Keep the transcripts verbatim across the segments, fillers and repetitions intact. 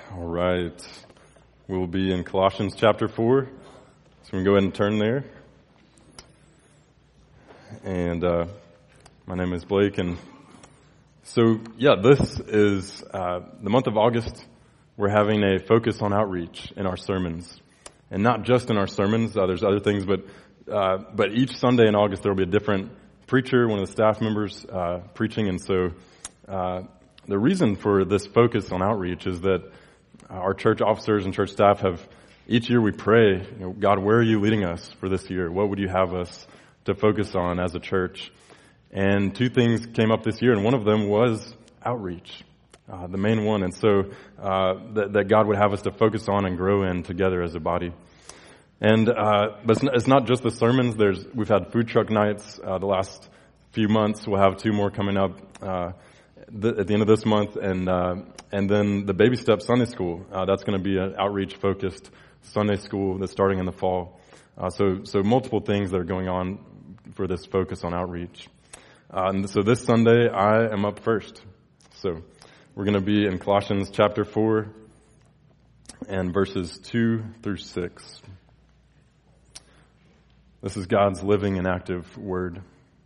All right. We'll be in Colossians chapter four. So we can go ahead and turn there. And uh, my name is Blake. And so, yeah, this is uh, the month of August. We're having a focus on outreach in our sermons. And not just in our sermons. Uh, there's other things. But uh, but each Sunday in August, there will be a different preacher, one of the staff members uh, preaching. And so uh, the reason for this focus on outreach is that our church officers and church staff have, each year we pray, you know, God, where are you leading us for this year? What would you have us to focus on as a church? And two things came up this year, and one of them was outreach, uh, the main one. And so uh, that, that God would have us to focus on and grow in together as a body. And uh, but it's not, it's not just the sermons. There's we've had food truck nights uh, the last few months. We'll have two more coming up uh, th- at the end of this month, and uh, and then the Baby Step Sunday School. Uh, that's going to be an outreach-focused Sunday school that's starting in the fall. Uh, so so multiple things that are going on for this focus on outreach. Uh, and so this Sunday I am up first. So we're going to be in Colossians chapter four and verses two through six. This is God's living and active word.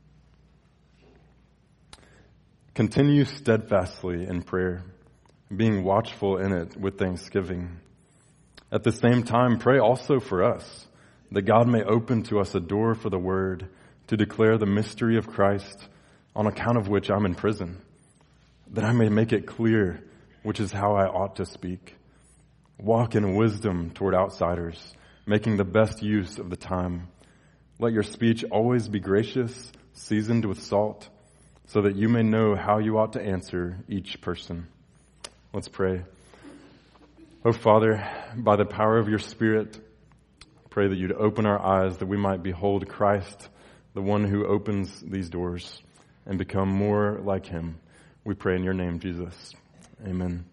Continue steadfastly in prayer, being watchful in it with thanksgiving. At the same time, pray also for us, that God may open to us a door for the word to declare the mystery of Christ, on account of which I'm in prison, that I may make it clear which is how I ought to speak. Walk in wisdom toward outsiders, making the best use of the time. Let your speech always be gracious, seasoned with salt, so that you may know how you ought to answer each person. Let's pray. Oh, Father, by the power of your Spirit, pray that you'd open our eyes that we might behold Christ, the one who opens these doors, and become more like him. We pray in your name, Jesus. Amen.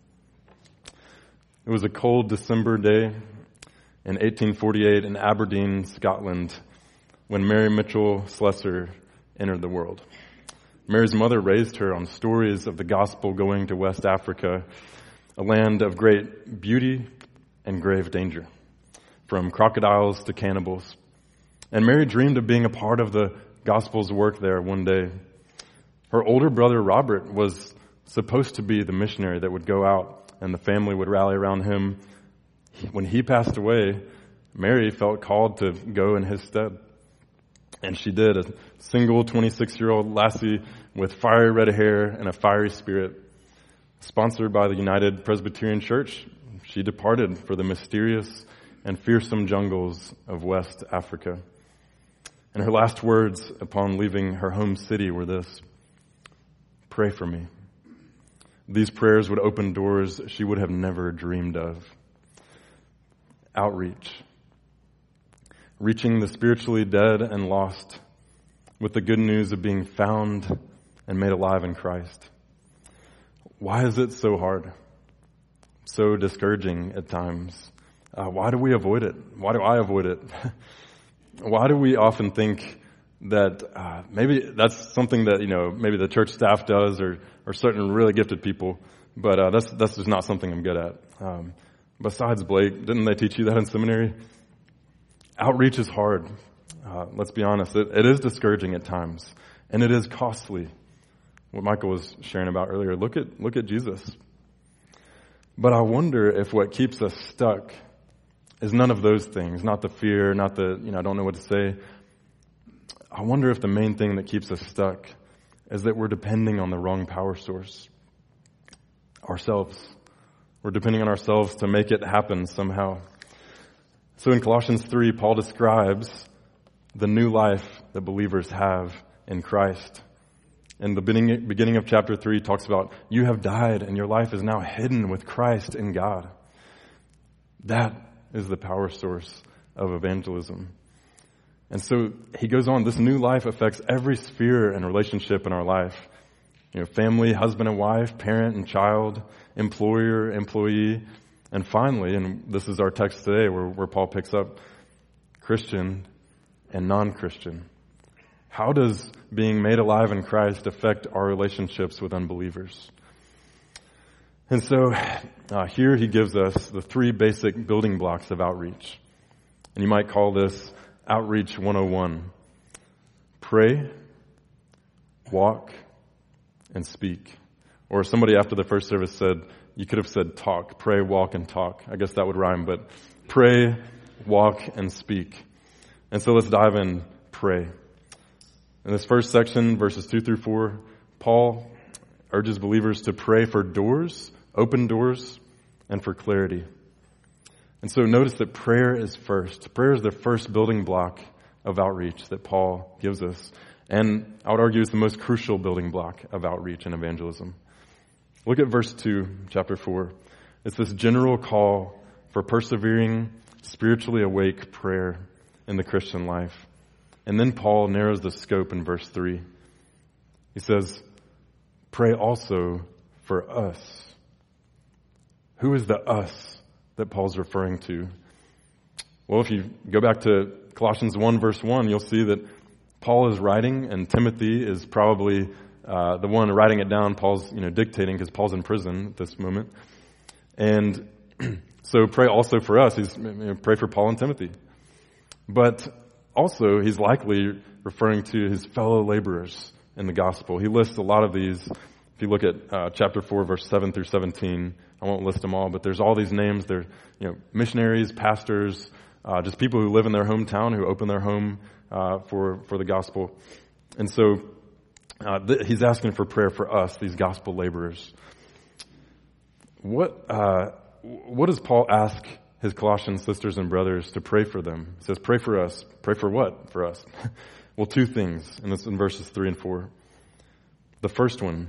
It was a cold December day in eighteen forty-eight in Aberdeen, Scotland, when Mary Mitchell Slessor entered the world. Mary's mother raised her on stories of the gospel going to West Africa, a land of great beauty and grave danger, from crocodiles to cannibals. And Mary dreamed of being a part of the gospel's work there one day. Her older brother Robert was supposed to be the missionary that would go out and the family would rally around him. When he passed away, Mary felt called to go in his stead. And she did. A single twenty-six-year-old lassie with fiery red hair and a fiery spirit. Sponsored by the United Presbyterian Church, she departed for the mysterious and fearsome jungles of West Africa. And her last words upon leaving her home city were this: pray for me. These prayers would open doors she would have never dreamed of. Outreach. Reaching the spiritually dead and lost with the good news of being found and made alive in Christ. Why is it so hard? So discouraging at times? Uh, why do we avoid it? Why do I avoid it? Why do we often think that uh, maybe that's something that, you know, maybe the church staff does, or, or certain really gifted people, but uh, that's that's just not something I'm good at. Um, besides, Blake, didn't they teach you that in seminary? Outreach is hard. Uh, let's be honest. It, it is discouraging at times, and it is costly. What Michael was sharing about earlier. Look at look at Jesus. But I wonder if what keeps us stuck is none of those things. Not the fear, not the, you know, I don't know what to say. I wonder if the main thing that keeps us stuck is that we're depending on the wrong power source. Ourselves. We're depending on ourselves to make it happen somehow. So in Colossians three, Paul describes the new life that believers have in Christ. In the beginning, beginning of chapter three, he talks about you have died and your life is now hidden with Christ in God. That is the power source of evangelism. And so he goes on, this new life affects every sphere and relationship in our life. You know, family, husband and wife, parent and child, employer, employee. And finally, and this is our text today where, where Paul picks up, Christian and non-Christian. How does being made alive in Christ affect our relationships with unbelievers? And so uh, here he gives us the three basic building blocks of outreach. And you might call this Outreach one oh one. Pray, walk, and speak. Or somebody after the first service said, you could have said talk, pray, walk, and talk. I guess that would rhyme, but pray, walk, and speak. And so let's dive in, pray. In this first section, verses two through four, Paul urges believers to pray for doors, open doors, and for clarity. And so notice that prayer is first. Prayer is the first building block of outreach that Paul gives us. And I would argue it's the most crucial building block of outreach and evangelism. Look at verse two, chapter four. It's this general call for persevering, spiritually awake prayer in the Christian life. And then Paul narrows the scope in verse three. He says, pray also for us. Who is the us that Paul's referring to? Well, if you go back to Colossians one, verse one, you'll see that Paul is writing, and Timothy is probably uh, the one writing it down. Paul's, you know, dictating because Paul's in prison at this moment. And so pray also for us. He's you know, pray for Paul and Timothy. But also, he's likely referring to his fellow laborers in the gospel. He lists a lot of these. If you look at uh, chapter four, verse seven through seventeen, I won't list them all, but there's all these names. They're, you know, missionaries, pastors, uh, just people who live in their hometown, who open their home uh, for for the gospel. And so uh, th- he's asking for prayer for us, these gospel laborers. What uh, what does Paul ask his Colossian sisters and brothers to pray for them? He says, pray for us. Pray for what for us? Well, two things, and it's in verses three and four. The first one,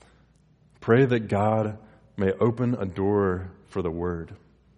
pray that God may open a door for the word.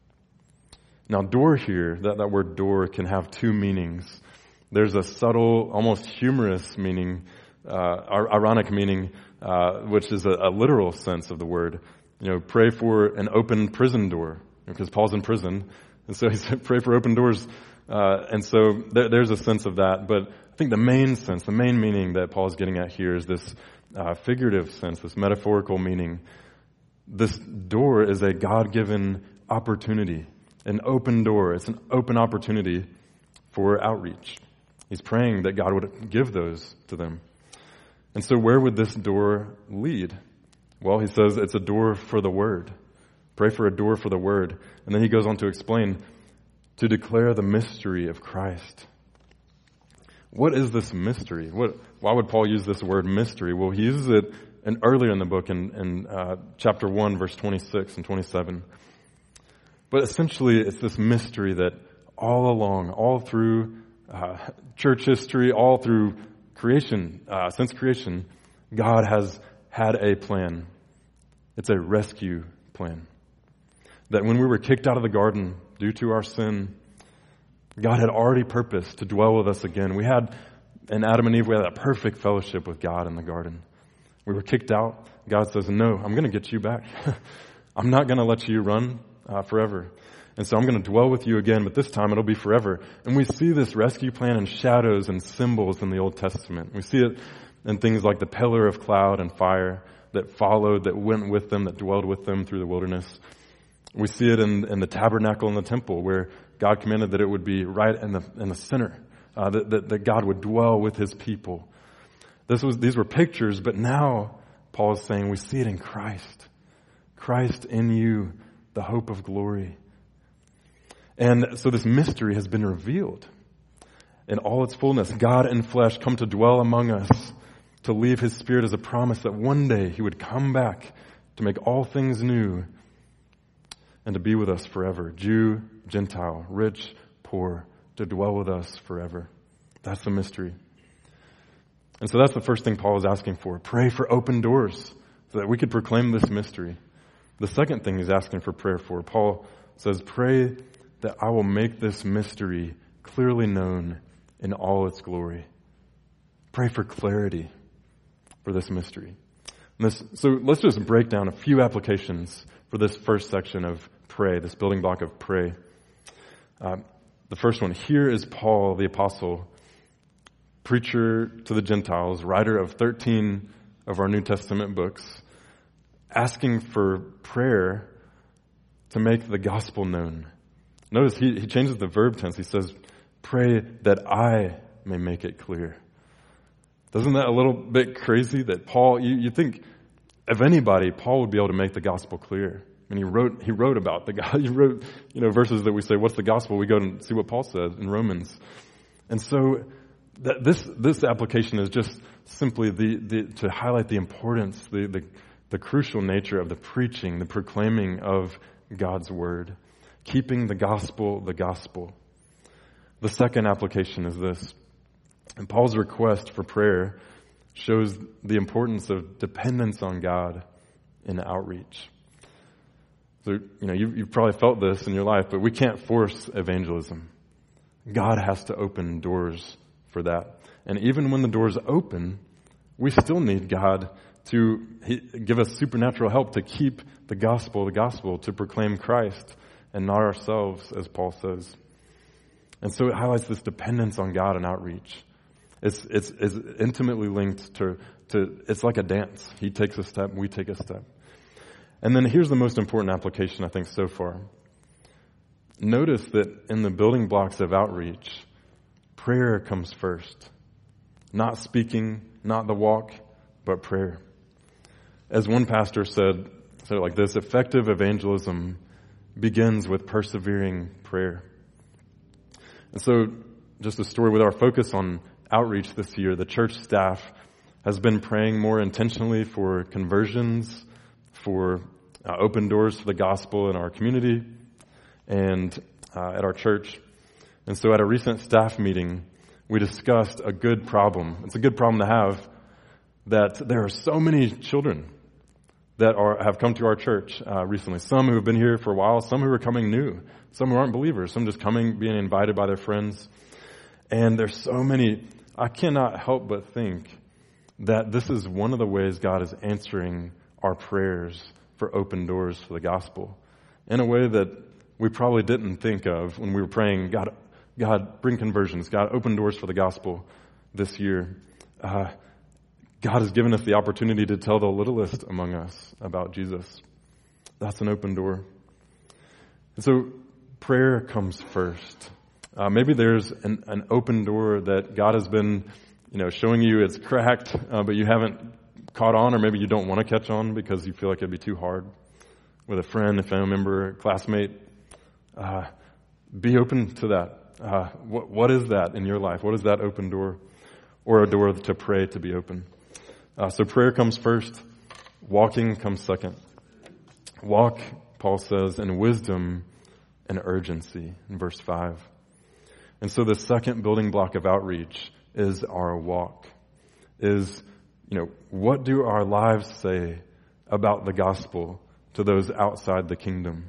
Now, door here, that, that word door can have two meanings. There's a subtle, almost humorous meaning, uh, ironic meaning, uh, which is a, a literal sense of the word. You know, pray for an open prison door, because Paul's in prison. And so he said, pray for open doors. Uh, and so there, there's a sense of that. But I think the main sense, the main meaning that Paul's getting at here is this uh, figurative sense, this metaphorical meaning. This door is a God-given opportunity, an open door. It's an open opportunity for outreach. He's praying that God would give those to them. And so where would this door lead? Well, he says it's a door for the word. Pray for a door for the word. And then he goes on to explain, to declare the mystery of Christ. What is this mystery? What? Why would Paul use this word mystery? Well, he uses it in, earlier in the book in, in uh, chapter one, verse twenty-six and twenty-seven. But essentially, it's this mystery that all along, all through uh, church history, all through creation, uh, since creation, God has had a plan. It's a rescue plan. That when we were kicked out of the garden due to our sin, God had already purposed to dwell with us again. We had, in Adam and Eve, we had that perfect fellowship with God in the garden. We were kicked out. God says, no, I'm going to get you back. I'm not going to let you run uh, forever. And so I'm going to dwell with you again, but this time it'll be forever. And we see this rescue plan in shadows and symbols in the Old Testament. We see it in things like the pillar of cloud and fire that followed, that went with them, that dwelled with them through the wilderness. We see it in, in the tabernacle in the temple, where God commanded that it would be right in the in the center, uh, that, that that God would dwell with His people. This was these were pictures, but now Paul is saying we see it in Christ, Christ in you, the hope of glory. And so this mystery has been revealed in all its fullness. God in flesh come to dwell among us, to leave His Spirit as a promise that one day He would come back to make all things new, and to be with us forever. Jew, Gentile, rich, poor, to dwell with us forever. That's the mystery. And so that's the first thing Paul is asking for. Pray for open doors so that we could proclaim this mystery. The second thing he's asking for prayer for, Paul says, pray that I will make this mystery clearly known in all its glory. Pray for clarity for this mystery. And this, so let's just break down a few applications for this first section of pray, this building block of pray. Uh, the first one, here is Paul, the apostle, preacher to the Gentiles, writer of thirteen of our New Testament books, asking for prayer to make the gospel known. Notice he, he changes the verb tense. He says, pray that I may make it clear. Doesn't that a little bit crazy that Paul, you, you think of anybody, Paul would be able to make the gospel clear. And he wrote, he wrote about the God. He wrote, you know, verses that we say, what's the gospel? We go and see what Paul says in Romans. And so that this, this application is just simply the, the, to highlight the importance, the, the, the crucial nature of the preaching, the proclaiming of God's word, keeping the gospel, the gospel. The second application is this. And Paul's request for prayer shows the importance of dependence on God in outreach. So, you know, you, you've probably felt this in your life, but we can't force evangelism. God has to open doors for that. And even when the doors open, we still need God to give us supernatural help to keep the gospel, the gospel, to proclaim Christ and not ourselves, as Paul says. And so it highlights this dependence on God in outreach. It's, it's, it's intimately linked to, to, it's like a dance. He takes a step, we take a step. And then here's the most important application, I think, so far. Notice that in the building blocks of outreach, prayer comes first. Not speaking, not the walk, but prayer. As one pastor said, said it like this, effective evangelism begins with persevering prayer. And so, just a story with our focus on outreach this year, the church staff has been praying more intentionally for conversions, for uh, open doors for the gospel in our community and uh, at our church. And so at a recent staff meeting, we discussed a good problem. It's a good problem to have, that there are so many children that are have come to our church uh, recently. Some who have been here for a while, some who are coming new, some who aren't believers, some just coming, being invited by their friends. And there's so many, I cannot help but think that this is one of the ways God is answering our prayers for open doors for the gospel in a way that we probably didn't think of when we were praying, God, God, bring conversions, God, open doors for the gospel this year. Uh, God has given us the opportunity to tell the littlest among us about Jesus. That's an open door. And so prayer comes first. Uh, maybe there's an, an open door that God has been, you know, showing you it's cracked, uh, but you haven't caught on, or maybe you don't want to catch on because you feel like it'd be too hard with a friend, a family member, a classmate. Uh, be open to that. Uh, what, what is that in your life? What is that open door, or a door to pray to be open? Uh, so prayer comes first. Walking comes second. Walk, Paul says, in wisdom and urgency in verse five. And so the second building block of outreach is our walk. Is, you know, what do our lives say about the gospel to those outside the kingdom?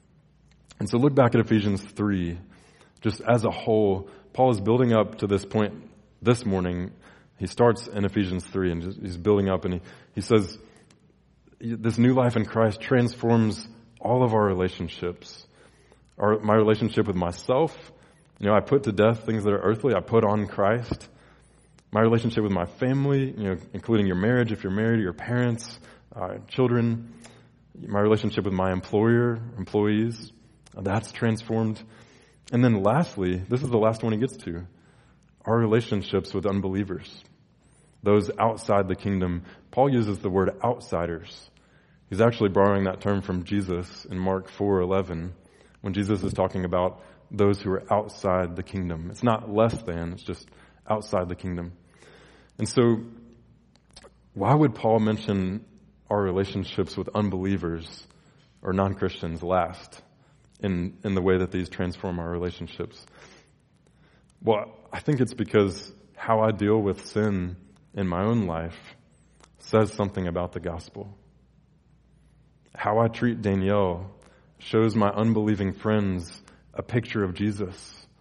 And so look back at Ephesians three. Just as a whole, Paul is building up to this point this morning. He starts in Ephesians three and just, he's building up, and he, he says, this new life in Christ transforms all of our relationships. Our, my relationship with myself, you know, I put to death things that are earthly. I put on Christ. My relationship with my family, you know, including your marriage, if you're married, your parents, uh, children. My relationship with my employer, employees, uh, that's transformed. And then lastly, this is the last one he gets to, our relationships with unbelievers, those outside the kingdom. Paul uses the word outsiders. He's actually borrowing that term from Jesus in Mark four eleven, when Jesus is talking about those who are outside the kingdom. It's not less than, it's just outside the kingdom. And so, why would Paul mention our relationships with unbelievers or non-Christians last in, in the way that these transform our relationships? Well, I think it's because how I deal with sin in my own life says something about the gospel. How I treat Danielle shows my unbelieving friends a picture of Jesus.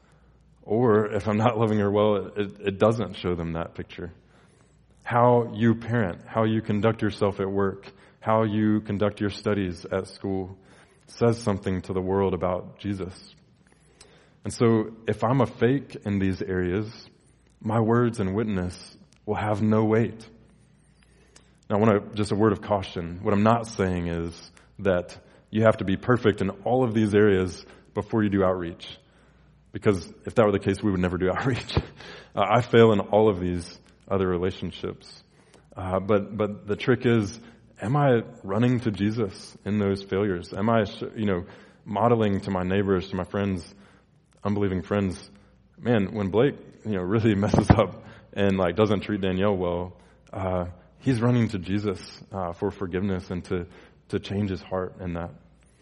Or if I'm not loving her well, it, it doesn't show them that picture. How you parent, how you conduct yourself at work, how you conduct your studies at school says something to the world about Jesus. And so if I'm a fake in these areas, my words and witness will have no weight. Now, I want to, just a word of caution. What I'm not saying is that you have to be perfect in all of these areas before you do outreach. Because if that were the case, we would never do outreach. Uh, I fail in all of these other relationships. Uh, but, but the trick is, am I running to Jesus in those failures? Am I, you know, modeling to my neighbors, to my friends, unbelieving friends, man, when Blake, you know, really messes up and like doesn't treat Danielle well, uh, he's running to Jesus uh, for forgiveness and to, to change his heart in that.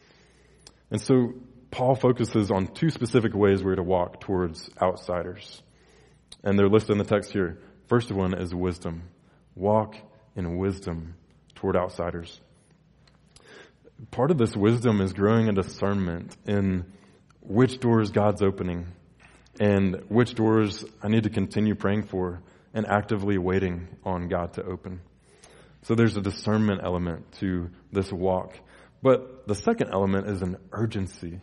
And so Paul focuses on two specific ways we're to walk towards outsiders. And they're listed in the text here. First one is wisdom. Walk in wisdom toward outsiders. Part of this wisdom is growing a discernment in which doors God's opening and which doors I need to continue praying for and actively waiting on God to open. So there's a discernment element to this walk. But the second element is an urgency.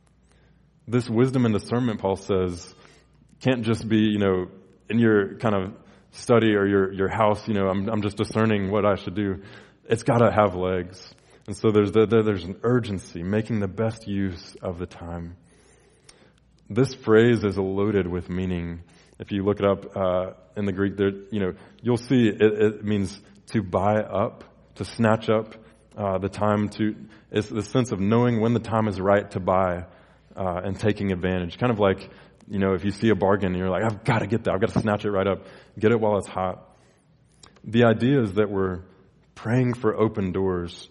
This wisdom and discernment, Paul says, can't just be, you know, in your kind of study or your, your house, you know, I'm, I'm just discerning what I should do. It's got to have legs. And so there's the, there's an urgency, making the best use of the time. This phrase is loaded with meaning. If you look it up uh, in the Greek, there, you know, you'll see it, it means to buy up, to snatch up uh, the time. To it's the sense of knowing when the time is right to buy uh, and taking advantage. Kind of like, you know, if you see a bargain and you're like, I've got to get that, I've got to snatch it right up, get it while it's hot. The idea is that we're praying for open doors,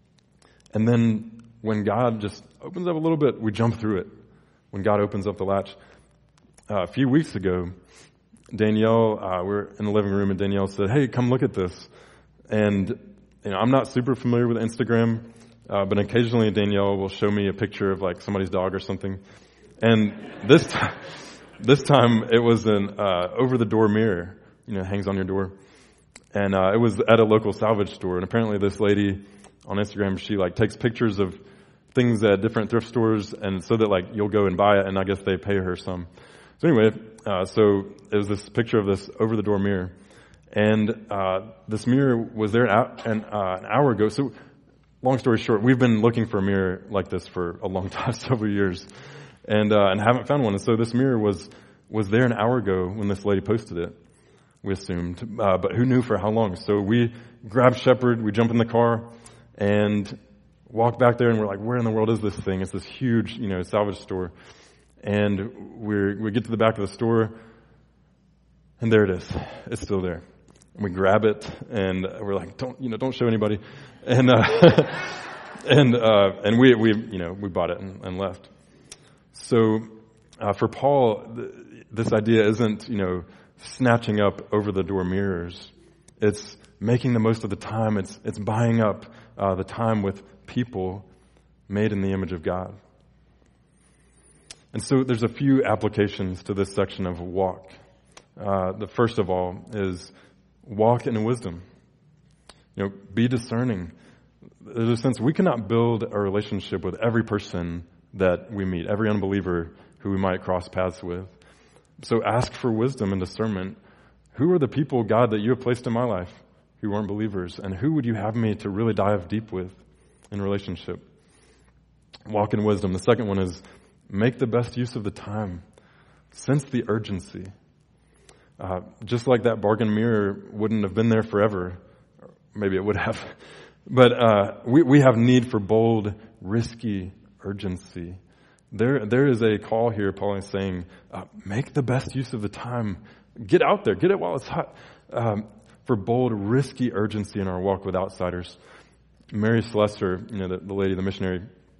and then when God just opens up a little bit, we jump through it. When God opens up the latch. Uh, a few weeks ago, Danielle, uh, we were in the living room and Danielle said, hey, come look at this. And, you know, I'm not super familiar with Instagram, uh, but occasionally Danielle will show me a picture of like somebody's dog or something. And this time, this time it was an, uh, over the door mirror, you know, hangs on your door. And, uh, it was at a local salvage store. And apparently this lady on Instagram, she like takes pictures of things at different thrift stores, and so that like you'll go and buy it, and I guess they pay her some. So anyway, uh, so it was this picture of this over the door mirror, and uh, this mirror was there an, an, uh, an hour ago. So long story short, we've been looking for a mirror like this for a long time, several years, and uh, and haven't found one. And so this mirror was was there an hour ago when this lady posted it. We assumed, uh, but who knew for how long? So we grabbed Shepherd, we jump in the car, and walk back there, and we're like, where in the world is this thing? It's this huge, you know, salvage store. And we we get to the back of the store, and there it is. It's still there. And we grab it, and we're like, don't, you know, don't show anybody. And uh, and uh, and we we you know we bought it and, and left. So uh, for Paul, th- this idea isn't, you know, snatching up over the door mirrors. It's making the most of the time. It's it's buying up uh, the time with people made in the image of God. And so there's a few applications to this section of walk. Uh, the first of all is walk in wisdom. You know, be discerning. There's a sense we cannot build a relationship with every person that we meet, every unbeliever who we might cross paths with. So ask for wisdom and discernment. Who are the people, God, that you have placed in my life who aren't believers? And who would you have me to really dive deep with in relationship? Walk in wisdom. The second one is make the best use of the time. Sense the urgency. Uh, just like that bargain mirror wouldn't have been there forever. Maybe it would have. But uh, we, we have need for bold, risky urgency. There, there is a call here, Paul is saying, uh, make the best use of the time. Get out there. Get it while it's hot. Um, for bold, risky urgency in our walk with outsiders. Mary Slessor, you know, the, the lady, the missionary,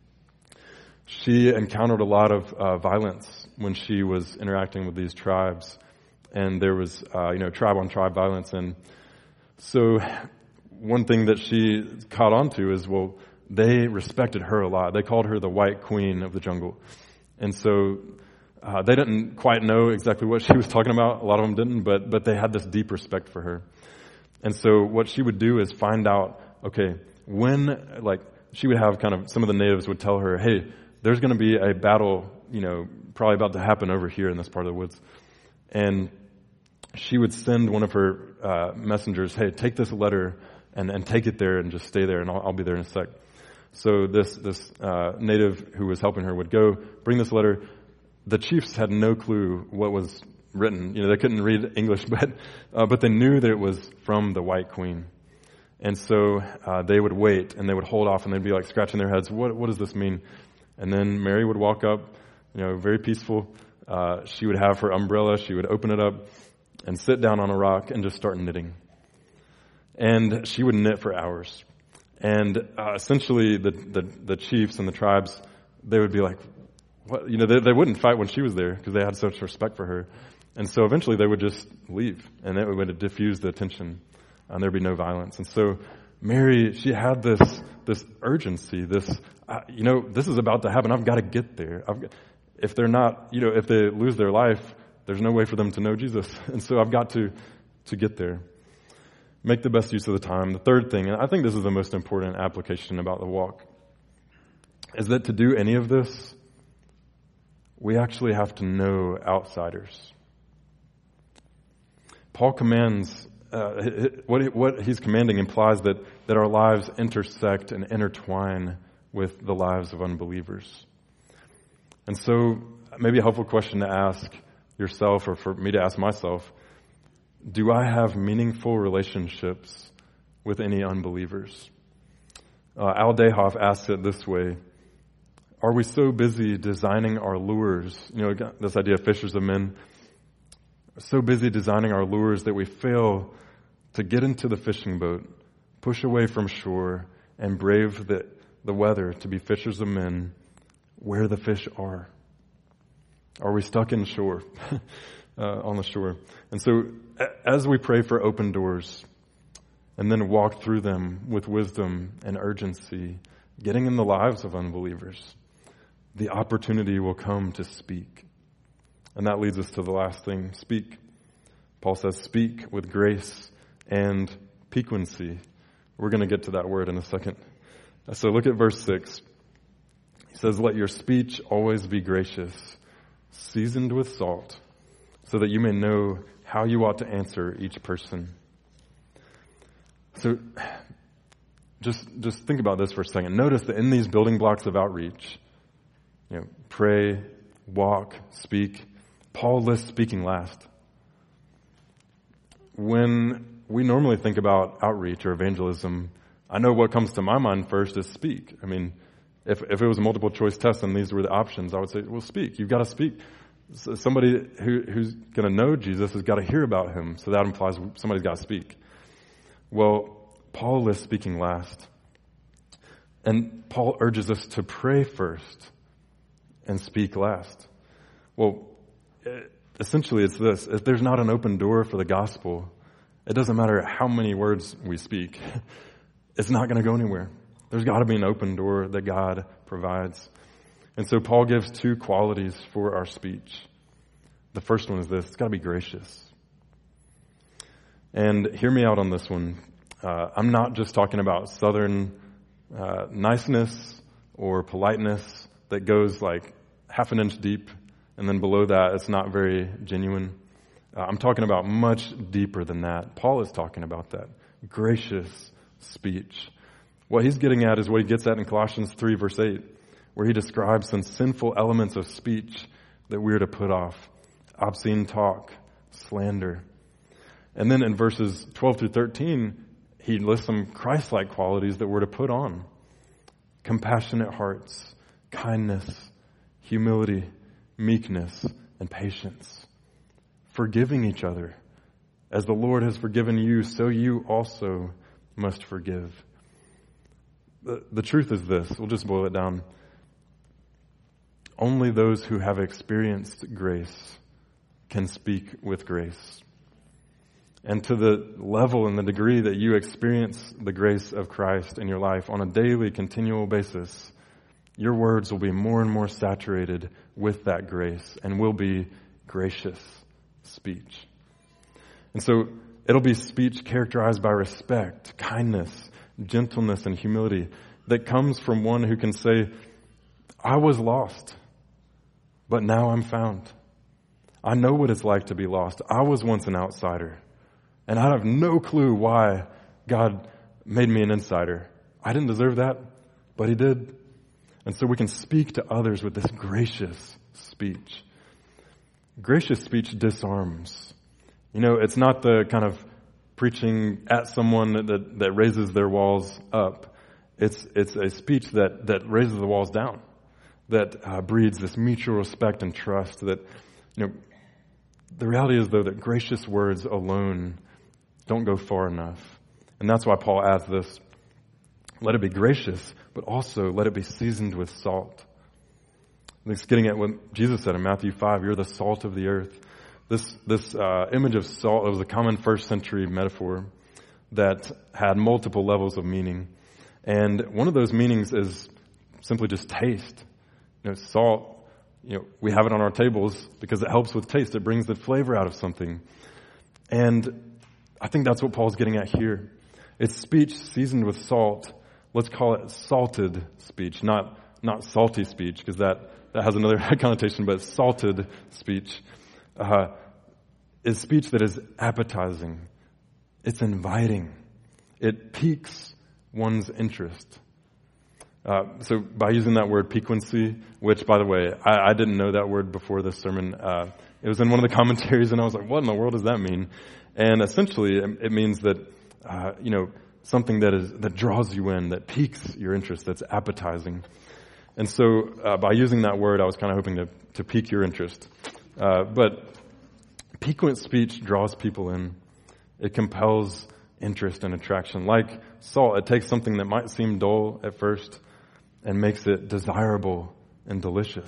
she encountered a lot of uh, violence when she was interacting with these tribes. And there was, uh, you know, tribe on tribe violence. And so one thing that she caught on to is, well, they respected her a lot. They called her the white queen of the jungle. And so uh, they didn't quite know exactly what she was talking about. A lot of them didn't, but but they had this deep respect for her. And so what she would do is find out, okay, when, like, she would have kind of, some of the natives would tell her, hey, there's going to be a battle, you know, probably about to happen over here in this part of the woods. And she would send one of her uh, messengers, hey, take this letter and, and take it there and just stay there, and I'll, I'll be there in a sec. So this, this uh, native who was helping her would go, bring this letter. The chiefs had no clue what was written. You know, they couldn't read English, but uh, but they knew that it was from the White Queen. And so uh, they would wait, and they would hold off, and they'd be like scratching their heads. What what does this mean? And then Mary would walk up, you know, very peaceful. Uh, she would have her umbrella. She would open it up and sit down on a rock and just start knitting. And she would knit for hours. And uh, essentially, the, the the chiefs and the tribes, they would be like, what? You know, they, they wouldn't fight when she was there because they had such respect for her. And so eventually they would just leave, and that would diffuse the tension, and there'd be no violence. And so Mary, she had this this urgency, this, uh, you know, this is about to happen. I've got to get there. I've got, if they're not, you know, if they lose their life, there's no way for them to know Jesus. And so I've got to to get there. Make the best use of the time. The third thing, and I think this is the most important application about the walk, is that to do any of this, we actually have to know outsiders. Paul commands, uh, what, he, what he's commanding implies that, that our lives intersect and intertwine with the lives of unbelievers. And so maybe a helpful question to ask yourself, or for me to ask myself, do I have meaningful relationships with any unbelievers? Uh, Al Dayhoff asks it this way: are we so busy designing our lures? You know, this idea of fishers of men. So busy designing our lures that we fail to get into the fishing boat, push away from shore, and brave the, the weather to be fishers of men where the fish are. Are we stuck in shore, uh, on the shore? And so as we pray for open doors and then walk through them with wisdom and urgency, getting in the lives of unbelievers, the opportunity will come to speak. And that leads us to the last thing, speak. Paul says, speak with grace and piquancy. We're going to get to that word in a second. So look at verse six. He says, let your speech always be gracious, seasoned with salt, so that you may know how you ought to answer each person. So just, just think about this for a second. Notice that in these building blocks of outreach, you know, pray, walk, speak, Paul lists speaking last. When we normally think about outreach or evangelism, I know what comes to my mind first is speak. I mean, if if it was a multiple choice test and these were the options, I would say, well, speak. You've got to speak. So somebody who, who's going to know Jesus has got to hear about him. So that implies somebody's got to speak. Well, Paul lists speaking last. And Paul urges us to pray first and speak last. Well, essentially it's this: if there's not an open door for the gospel, it doesn't matter how many words we speak. It's not going to go anywhere. There's got to be an open door that God provides. And so Paul gives two qualities for our speech. The first one is this: it's got to be gracious. And hear me out on this one. Uh, I'm not just talking about southern uh, niceness or politeness that goes like half an inch deep, and then below that it's not very genuine. Uh, I'm talking about much deeper than that. Paul is talking about that. Gracious speech. What he's getting at is what he gets at in Colossians three, verse eight, where he describes some sinful elements of speech that we're to put off. Obscene talk, slander. And then in verses twelve through thirteen, he lists some Christ-like qualities that we're to put on. Compassionate hearts, kindness, humility, meekness, and patience. Forgiving each other. As the Lord has forgiven you, so you also must forgive. The, the truth is this. We'll just boil it down. Only those who have experienced grace can speak with grace. And to the level and the degree that you experience the grace of Christ in your life on a daily, continual basis, your words will be more and more saturated with that grace and will be gracious speech. And so it'll be speech characterized by respect, kindness, gentleness, and humility that comes from one who can say, I was lost, but now I'm found. I know what it's like to be lost. I was once an outsider, and I have no clue why God made me an insider. I didn't deserve that, but he did. And so we can speak to others with this gracious speech. Gracious speech disarms. You know, it's not the kind of preaching at someone that, that raises their walls up. It's it's a speech that, that raises the walls down, that uh, breeds this mutual respect and trust. That, you know, the reality is, though, that gracious words alone don't go far enough. And that's why Paul adds this: let it be gracious, but also let it be seasoned with salt. It's getting at what Jesus said in Matthew five, you're the salt of the earth. This this uh, image of salt, it was a common first century metaphor that had multiple levels of meaning. And one of those meanings is simply just taste. You know, salt, you know, we have it on our tables because it helps with taste. It brings the flavor out of something. And I think that's what Paul's getting at here. It's speech seasoned with salt. Let's call it salted speech, not not salty speech, because that, that has another connotation, but salted speech uh, is speech that is appetizing. It's inviting. It piques one's interest. Uh, so by using that word piquancy, which, by the way, I, I didn't know that word before this sermon. Uh, it was in one of the commentaries, and I was like, what in the world does that mean? And essentially, it, it means that, uh, you know, something that is that draws you in, that piques your interest, that's appetizing. And so uh, by using that word, I was kind of hoping to, to pique your interest. Uh, but piquant speech draws people in. It compels interest and attraction. Like salt, it takes something that might seem dull at first and makes it desirable and delicious.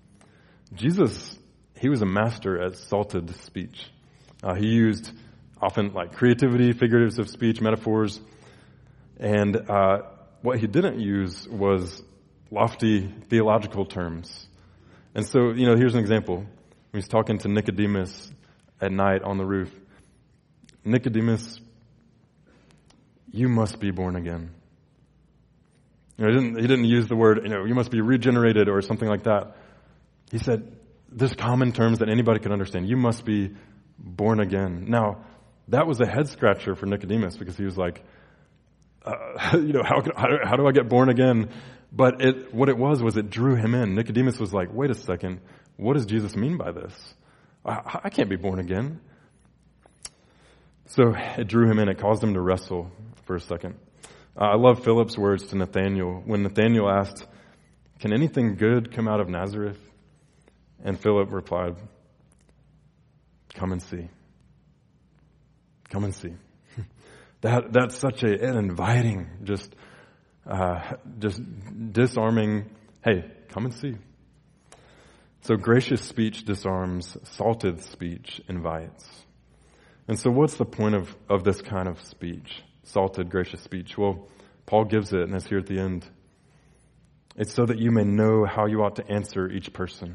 Jesus, he was a master at salted speech. Uh, he used often like creativity, figurative of speech, metaphors. And uh, what he didn't use was lofty theological terms. And so, you know, here's an example. When he's talking to Nicodemus at night on the roof. Nicodemus, you must be born again. You know, he didn't, he didn't use the word, you know, you must be regenerated or something like that. He said, there's common terms that anybody can understand. You must be born again. Now, that was a head scratcher for Nicodemus because he was like, uh, you know, how, how, how do I get born again? But it, what it was, was it drew him in. Nicodemus was like, wait a second, what does Jesus mean by this? I, I can't be born again. So it drew him in. It caused him to wrestle for a second. Uh, I love Philip's words to Nathanael. When Nathanael asked, can anything good come out of Nazareth? And Philip replied, come and see. Come and see. that That's such a, an inviting, just uh, just disarming, hey, come and see. So gracious speech disarms, salted speech invites. And so what's the point of, of this kind of speech? Salted, gracious speech. Well, Paul gives it, and it's here at the end. It's so that you may know how you ought to answer each person.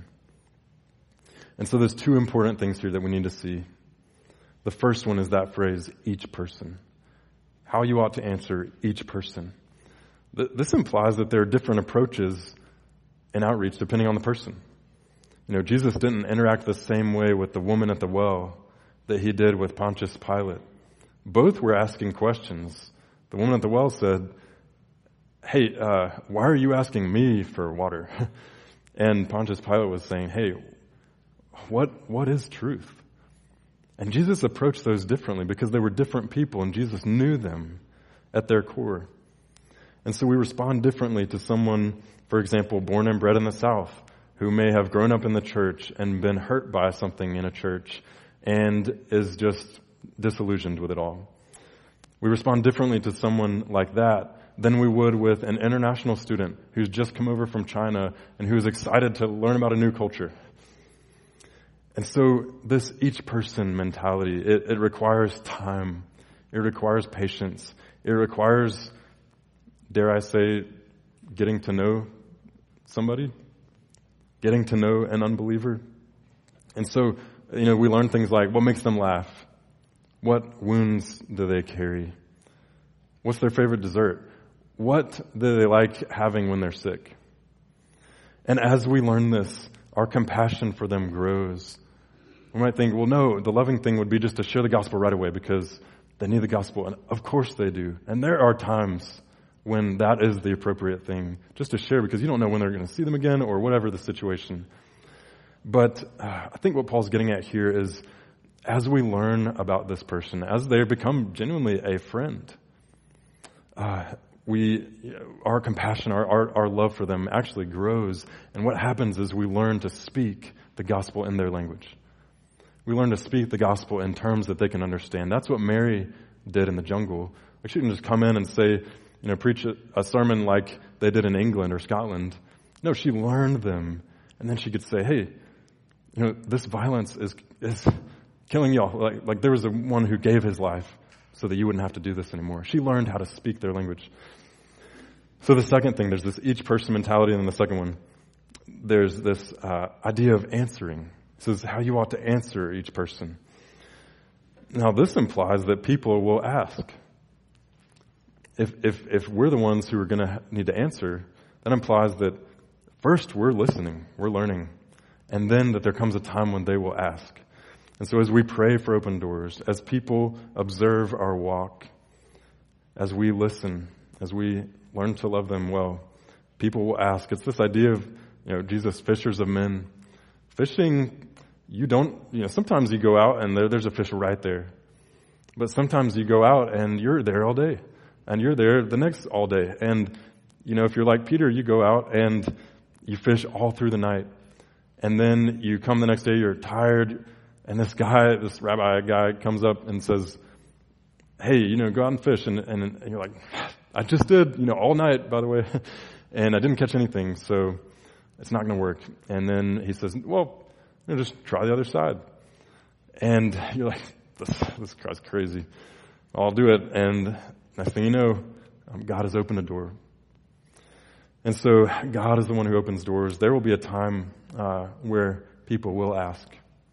And so there's two important things here that we need to see. The first one is that phrase, each person. How you ought to answer each person. This implies that there are different approaches in outreach depending on the person. You know, Jesus didn't interact the same way with the woman at the well that he did with Pontius Pilate. Both were asking questions. The woman at the well said, hey, uh, why are you asking me for water? And Pontius Pilate was saying, hey, what what is truth? And Jesus approached those differently because they were different people and Jesus knew them at their core. And so we respond differently to someone, for example, born and bred in the South, who may have grown up in the church and been hurt by something in a church and is just disillusioned with it all. We respond differently to someone like that than we would with an international student who's just come over from China and who's excited to learn about a new culture. And so this each person mentality, it, it requires time. It requires patience. It requires, dare I say, getting to know somebody, getting to know an unbeliever. And so, you know, we learn things like what makes them laugh? What wounds do they carry? What's their favorite dessert? What do they like having when they're sick? And as we learn this, our compassion for them grows. We might think, well, no, the loving thing would be just to share the gospel right away because They need the gospel, and of course they do. And there are times when that is the appropriate thing just to share, because you don't know when they're going to see them again or whatever the situation. But uh, I think what Paul's getting at here is, as we learn about this person, as they become genuinely a friend, uh, we, you know, our compassion, our, our our love for them actually grows. And what happens is we learn to speak the gospel in their language. We learn to speak the gospel in terms that they can understand. That's what Mary did in the jungle. Like, she didn't just come in and say, you know, preach a, a sermon like they did in England or Scotland. No, she learned them, and then she could say, hey, you know, this violence is is killing y'all. Like, like there was a one who gave his life so that you wouldn't have to do this anymore. She learned how to speak their language. So the second thing, there's this each person mentality, and then the second one, there's this uh, idea of answering. This is how you ought to answer each person. Now, this implies that people will ask. If if if we're the ones who are going to need to answer, that implies that first we're listening, we're learning, and then that there comes a time when they will ask. And so as we pray for open doors, as people observe our walk, as we listen, as we learn to love them well, people will ask. It's this idea of, you know, Jesus, fishers of men. Fishing, you don't, you know, sometimes you go out and there, there's a fish right there. But sometimes you go out and you're there all day. And you're there the next all day. And, you know, if you're like Peter, you go out and you fish all through the night. And then you come the next day, you're tired. And this guy, this rabbi guy comes up and says, hey, you know, go out and fish. And, and, and you're like, I just did, you know, all night, by the way. And I didn't catch anything, so it's not going to work. And then he says, well, you know, just try the other side. And you're like, this, this guy's crazy. I'll do it. And next thing you know, um, God has opened a door. And so God is the one who opens doors. There will be a time uh, where people will ask.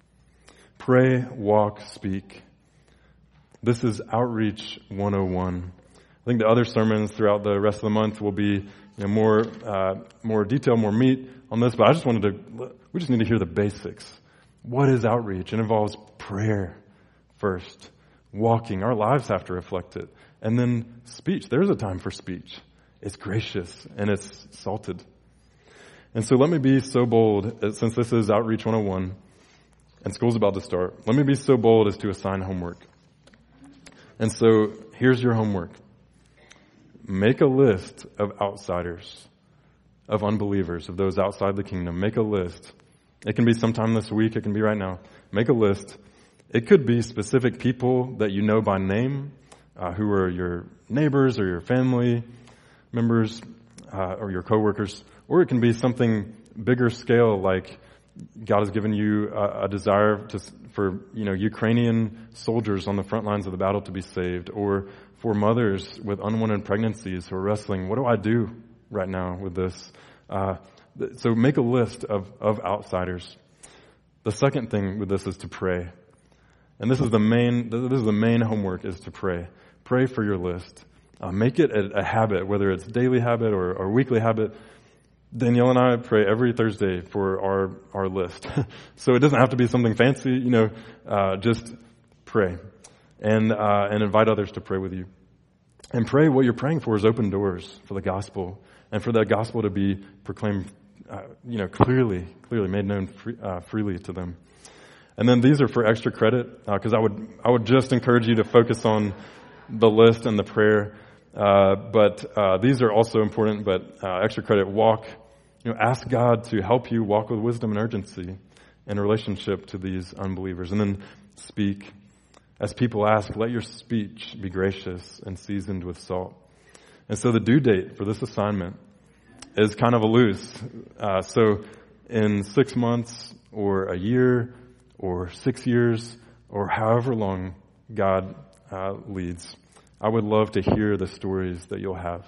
Pray, walk, speak. This is Outreach one oh one. I think the other sermons throughout the rest of the month will be, you know, more uh, more detail, more meat on this. But I just wanted to, we just need to hear the basics. What is outreach? It involves prayer first, walking. Our lives have to reflect it. And then speech. There's a time for speech. It's gracious and it's salted. And so let me be so bold, since this is Outreach one oh one and school's about to start, let me be so bold as to assign homework. And so here's your homework. Make a list of outsiders, of unbelievers, of those outside the kingdom. Make a list. It can be sometime this week. It can be right now. Make a list. It could be specific people that you know by name, uh, who are your neighbors or your family members uh, or your coworkers. Or it can be something bigger scale, like God has given you a, a desire to, for, you know, Ukrainian soldiers on the front lines of the battle to be saved, or for mothers with unwanted pregnancies who are wrestling. What do I do right now with this? Uh, so make a list of, of outsiders. The second thing with this is to pray. And this is the main, this is the main homework, is to pray. Pray for your list. Uh, make it a, a habit, whether it's daily habit or, or weekly habit. Danielle and I pray every Thursday for our, our list. So it doesn't have to be something fancy, you know, uh, just pray. And, uh, and invite others to pray with you. And pray, what you're praying for is open doors for the gospel, and for that gospel to be proclaimed, uh, you know, clearly, clearly made known free, uh, freely to them. And then these are for extra credit, because uh, I would, I would just encourage you to focus on the list and the prayer. Uh, but, uh, these are also important, but, uh, extra credit, walk. You know, ask God to help you walk with wisdom and urgency in relationship to these unbelievers. And then speak. As people ask, let your speech be gracious and seasoned with salt. And so the due date for this assignment is kind of a loose. Uh, so in six months or a year or six years or however long God uh, leads, I would love to hear the stories that you'll have.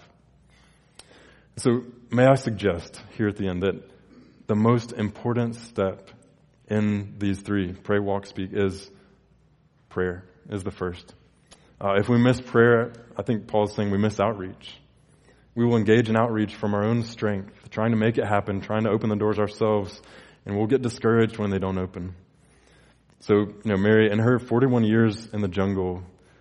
So may I suggest here at the end that the most important step in these three, pray, walk, speak, is prayer, is the first. Uh, if we miss prayer, I think Paul's saying we miss outreach. We will engage in outreach from our own strength, trying to make it happen, trying to open the doors ourselves, and we'll get discouraged when they don't open. So, you know, Mary, in her forty-one years in the jungle,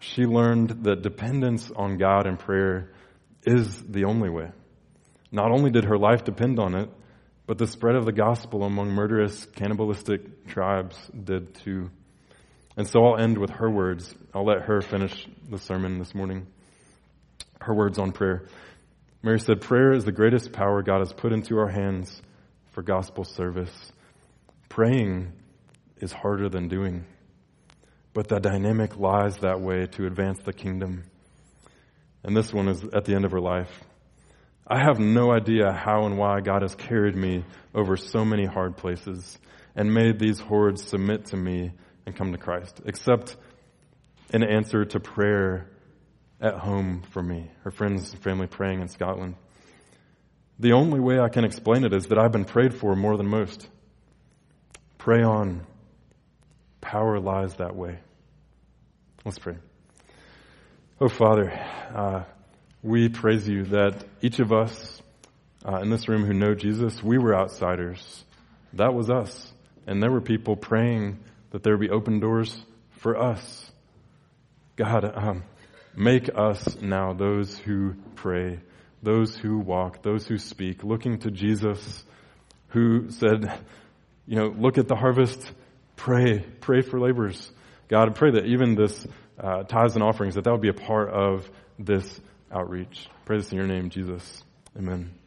she learned that dependence on God and prayer is the only way. Not only did her life depend on it, but the spread of the gospel among murderous, cannibalistic tribes did too. And so I'll end with her words. I'll let her finish the sermon this morning. Her words on prayer. Mary said, "Prayer is the greatest power God has put into our hands for gospel service. Praying is harder than doing, but the dynamic lies that way to advance the kingdom." And this one is at the end of her life. "I have no idea how and why God has carried me over so many hard places and made these hordes submit to me and come to Christ, except in answer to prayer at home for me," her friends and family praying in Scotland. "The only way I can explain it is that I've been prayed for more than most. Pray on. Power lies that way." Let's pray. Oh, Father, uh, we praise you that each of us uh, in this room who know Jesus, we were outsiders. That was us. And there were people praying that there be open doors for us. God, um, make us now those who pray, those who walk, those who speak, looking to Jesus, who said, you know, look at the harvest, pray, pray for laborers. God, I pray that even this uh, tithes and offerings, that that would be a part of this outreach. Pray this in your name, Jesus. Amen.